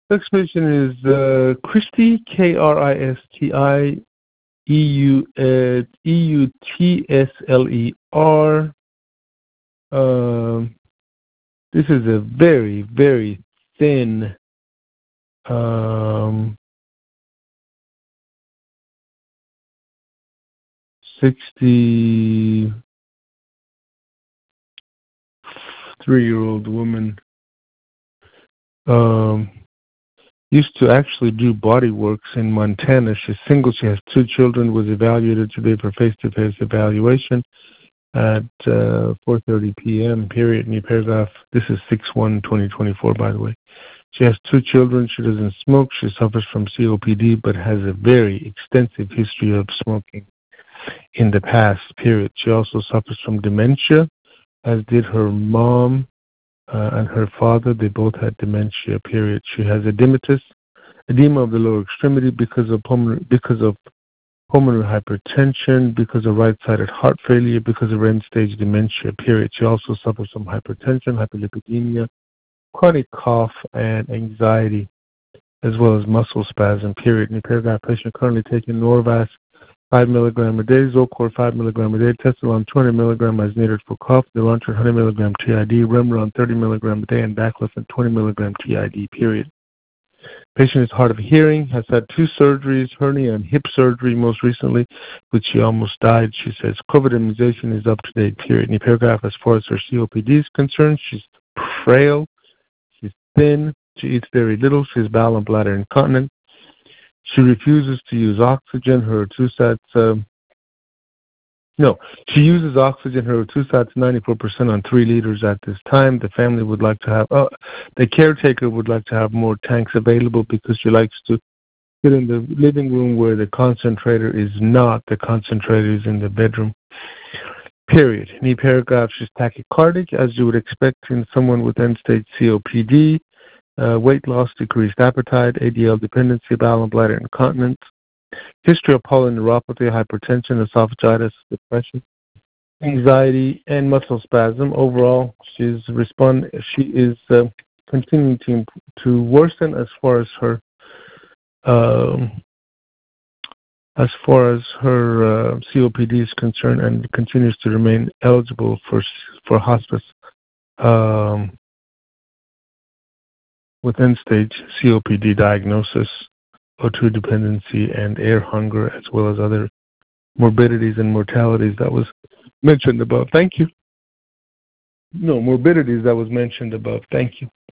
Next patient is Christy, Kristieutsler. This is a very, very thin 63-year-old woman. Used to actually do body works in Montana. She's single. She has 2 children. Was evaluated today for face-to-face evaluation at 4:30 p.m. Period. New paragraph. This is 6/1/2024, by the way. She has 2 children. She doesn't smoke. She suffers from COPD, but has a very extensive history of smoking in the past. Period. She also suffers from dementia, as did her mom. And her father, they both had dementia, period. She has edema of the lower extremity because of pulmonary hypertension, because of right-sided heart failure, because of end-stage dementia, period. She also suffers from hypertension, hyperlipidemia, chronic cough, and anxiety, as well as muscle spasm, period. In the paragraph, patient currently taking Norvasc 5 milligram a day, Zocor 5 milligram a day, Tessalon 200 milligram as needed for cough, Neulantrin 100 milligram TID, Remeron 30 milligram a day, and Baclofen 20 milligram TID, period. Patient is hard of hearing, has had 2 surgeries, hernia and hip surgery most recently, which she almost died. She says COVID immunization is up to date, period. In the paragraph, as far as her COPD is concerned, she's frail, she's thin, she eats very little, she's bowel and bladder incontinent. She refuses to use oxygen. She uses oxygen. Her Rtusat's 94% on 3 liters at this time. The family would like to have, the caretaker would like to have more tanks available because she likes to sit in the living room where the concentrator is not. The concentrator is in the bedroom. Period. In the paragraph, she's tachycardic, as you would expect in someone with end-stage COPD. Weight loss, decreased appetite, ADL dependency, bowel and bladder incontinence, history of polyneuropathy, hypertension, esophagitis, depression, anxiety, and muscle spasm. Overall, she is continuing to worsen as far as her COPD is concerned, and continues to remain eligible for hospice. With end-stage COPD diagnosis, O2 dependency, and air hunger, as well as other morbidities and mortalities that was mentioned above. Thank you. No, morbidities that was mentioned above. Thank you.